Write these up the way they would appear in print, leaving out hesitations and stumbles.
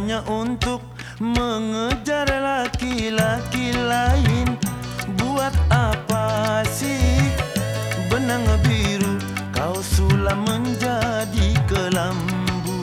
hanya untuk mengejar laki-laki lain. Buat apa sih benang biru kau sulam menjadi kelambu?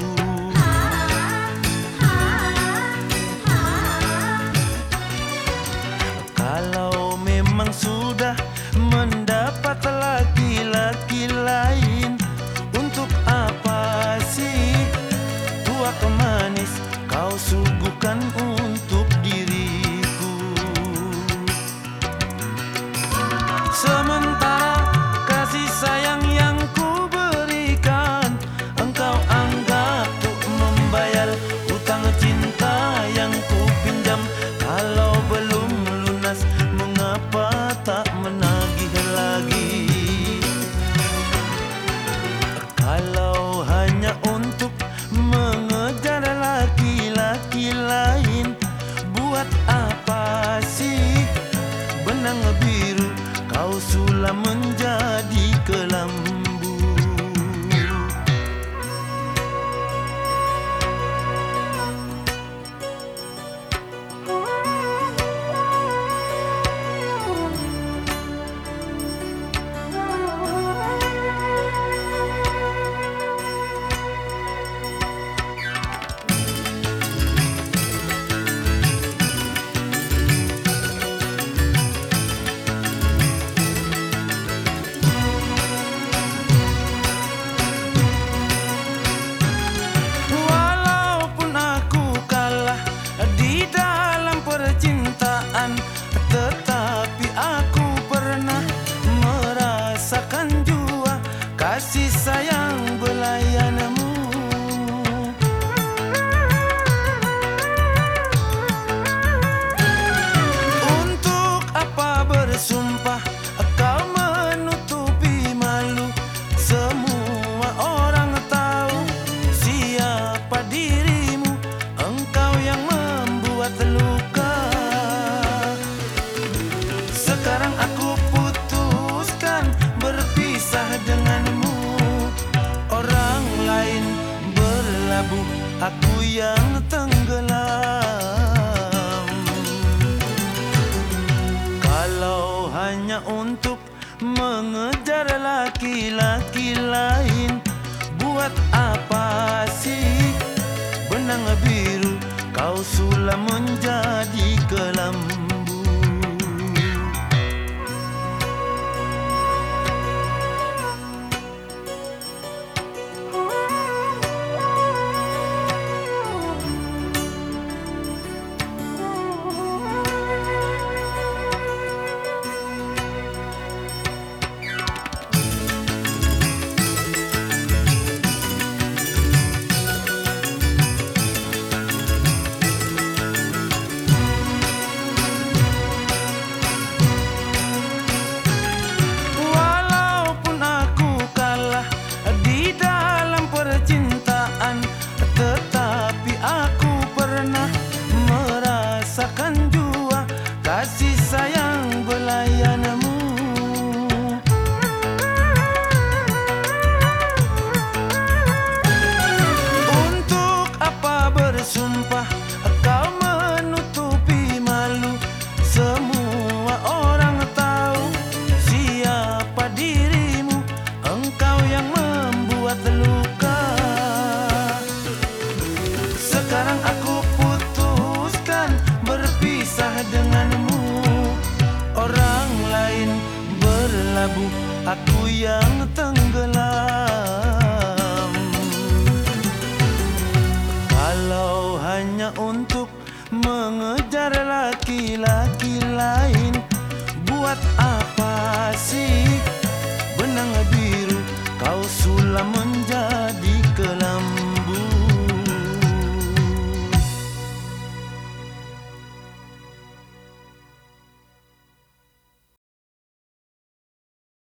Kalau memang sudah mendapat laki-laki lain, untuk apa sih tuak manis kau suguhkan untuk diriku? Sementara kasih sayang yang ku berikan, engkau anggap untuk membayar hutang cinta yang ku pinjam. Kalau belum lunas, mengapa tak menagih lagi? Kalau hanya untuk mengejar laki-laki lain, buat apa sih benang biru kau sulam menjadi kelambu? Tetapi aku pernah merasakan jua kasih sayang belayanmu. Untuk apa bersumpah kau menutupi malu? Semua orang tahu siapa dirimu, engkau yang membuat luka. Sekarang aku putuskan berpisah denganmu. Orang lain berlabuh, aku yang tenggelam. Kalau hanya untuk mengejar laki-laki lain, buat apa sih benang biru kau sulam menjadi kelambu? Tetapi aku pernah merasakan jua kasih sayang belayanmu. Untuk apa bersumpah kau menutupi malu? Semua orang tahu siapa dirimu, engkau yang membuat luka. Sekarang aku putuskan berpisah denganmu. Orang lain berlabuh, aku yang tenggelam. Kalau hanya untuk mengejar laki-laki